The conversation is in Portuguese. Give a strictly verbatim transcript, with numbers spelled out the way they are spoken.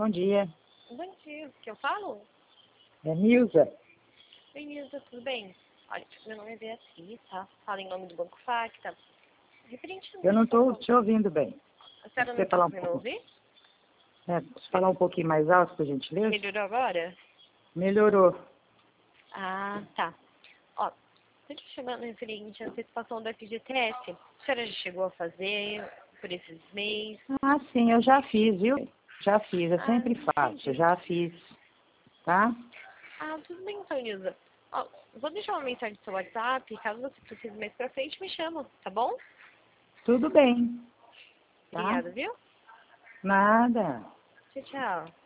Bom dia. Bom dia, o que eu falo? É Nilza. Oi, Nilza, tudo bem? Olha, meu nome é Beatriz, tá? Fala em nome do Banco Facta. Referente a Eu não estou situação- te ouvindo bem. A senhora não Você está falar um conseguindo pouco? ouvir? É, posso falar um pouquinho mais alto, por gentileza? Melhorou agora? Melhorou. Ah, tá. Ó, tô te chamando referente à antecipação da F G T S. A senhora já chegou a fazer por esses meses? Ah, sim, eu já fiz, viu? Já fiz, eu Ah, sempre faço, entendi. já fiz. Tá? Ah, tudo bem então, Nilza. Ó, vou deixar uma mensagem no seu WhatsApp, caso você precise mais pra frente, me chama, tá bom? Tudo bem. Tá? Obrigada, viu? Nada. Tchau, tchau.